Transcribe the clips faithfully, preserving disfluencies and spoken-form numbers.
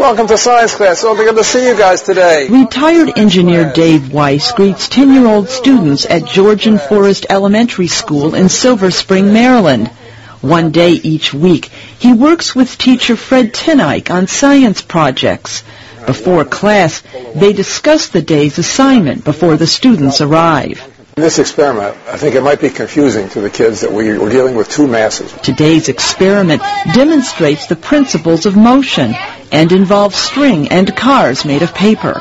Welcome to science class. So good to see you guys today. Retired engineer Dave Weiss greets ten-year-old students at Georgian Forest Elementary School in Silver Spring, Maryland. One day each week, he works with teacher Fred Tinike on science projects. Before class, they discuss the day's assignment before the students arrive. In this experiment, I think it might be confusing to the kids that we, we're dealing with two masses. Today's experiment demonstrates the principles of motion and involves string and cars made of paper.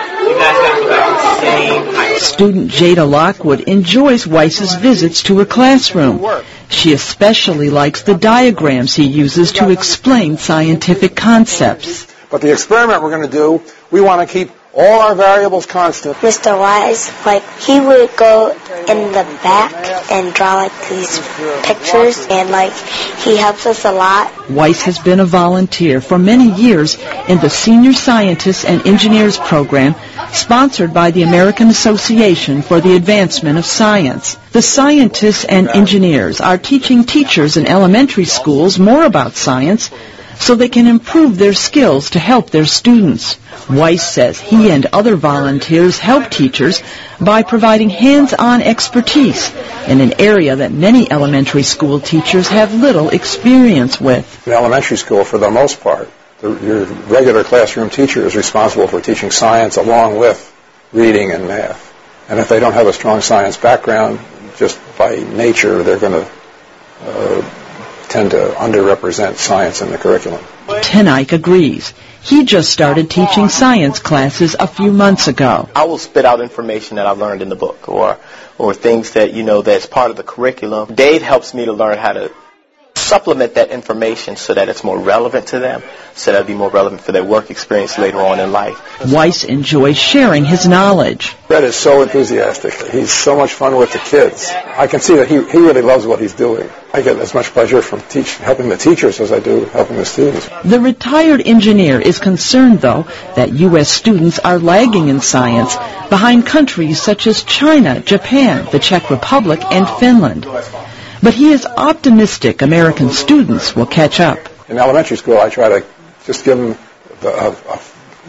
Student Jada Lockwood enjoys Weiss's visits to her classroom. She especially likes the diagrams he uses to explain scientific concepts. But the experiment we're going to do, we want to keep all our variables constant. Mister Weiss, like, he would go in the back and draw, like, these pictures, and, like, he helps us a lot. Weiss has been a volunteer for many years in the Senior Scientists and Engineers program sponsored by the American Association for the Advancement of Science. The scientists and engineers are teaching teachers in elementary schools more about science so they can improve their skills to help their students. Weiss says he and other volunteers help teachers by providing hands-on expertise in an area that many elementary school teachers have little experience with. In elementary school, for the most part, the, your regular classroom teacher is responsible for teaching science along with reading and math. And if they don't have a strong science background, just by nature, they're going to uh, tend to underrepresent science in the curriculum. Tinike agrees. He just started teaching science classes a few months ago. I will spit out information that I've learned in the book or or things that, you know, that's part of the curriculum. Dave helps me to learn how to supplement that information so that it's more relevant to them, so that it'll be more relevant for their work experience later on in life. Weiss enjoys sharing his knowledge. Fred is so enthusiastic. He's so much fun with the kids. I can see that he, he really loves what he's doing. I get as much pleasure from teach, helping the teachers as I do helping the students. The retired engineer is concerned, though, that U S students are lagging in science behind countries such as China, Japan, the Czech Republic, and Finland. But he is optimistic American students will catch up. In elementary school, I try to just give them the, a, a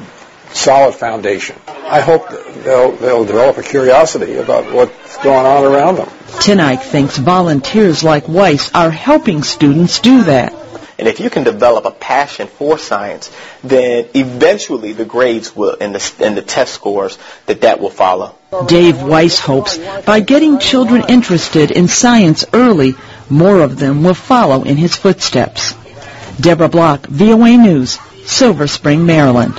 solid foundation. I hope they'll, they'll develop a curiosity about what's going on around them. Tinike thinks volunteers like Weiss are helping students do that. And if you can develop a passion for science, then eventually the grades will and the, and the test scores, that that will follow. Dave Weiss hopes by getting children interested in science early, more of them will follow in his footsteps. Deborah Block, V O A News, Silver Spring, Maryland.